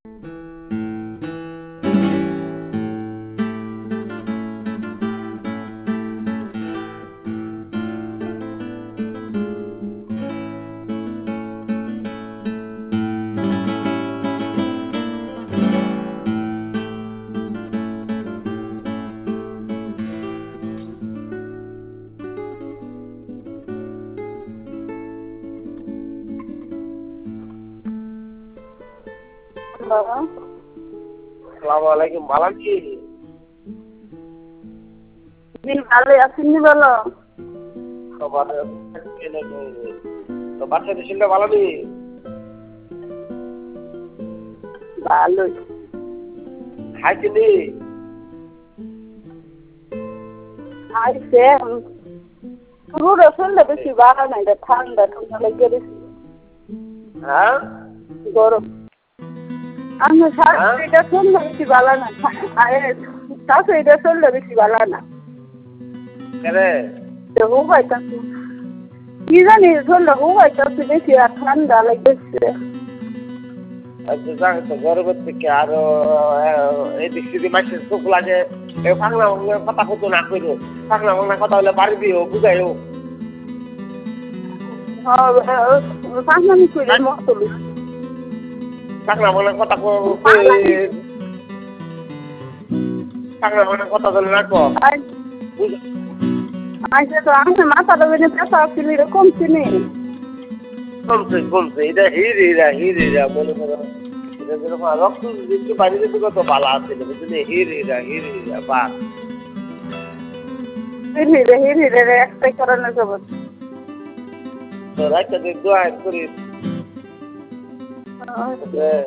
আসসালামালাইকুম, ভালো আছি। ভালো আছেন বলো। বাচ্চা দেশটা ভালো নেই। ভালোই খাইছি নি। আইসে পুরো শরীরটা বেশি ভালো নাই, ঠান্ডা ঠান্ডা লেগে গেছে। হ্যাঁ গরম আমার শাশুড়িটা শরীরটা বেশি ভালো না, শাশুড়িটা শরীরটা বেশি ভালো না। হুবাইতেছে কি জানি, শরীরটা হুবাইতেছে বেশি আর ঠান্ডা লেগেছে। গরমের থেকে আরো এদিক সেদিক মাসের চোখ লাগে। পাগলা বাংলা কথা কত না করো, পাগলা বাংলা কথা হলে বাড়ি দিও, বুঝাইও। পাগলামি করে মতো পাগলা বাংলা কথা পাগলা বাংলা কথা বলে রাখো। আচ্ছা, তো আমি মাথাটা বেঁধে পেশা ছিল এরকম চিনি কমছে কমছে, এটা হিরা মনে করো। রক্ত একটু বাইরে যেতে কত ভালো আছে, বুঝলি? হিরা বা হিরে একটাই কারণে জগৎ তো রাইতে দোয়া করি।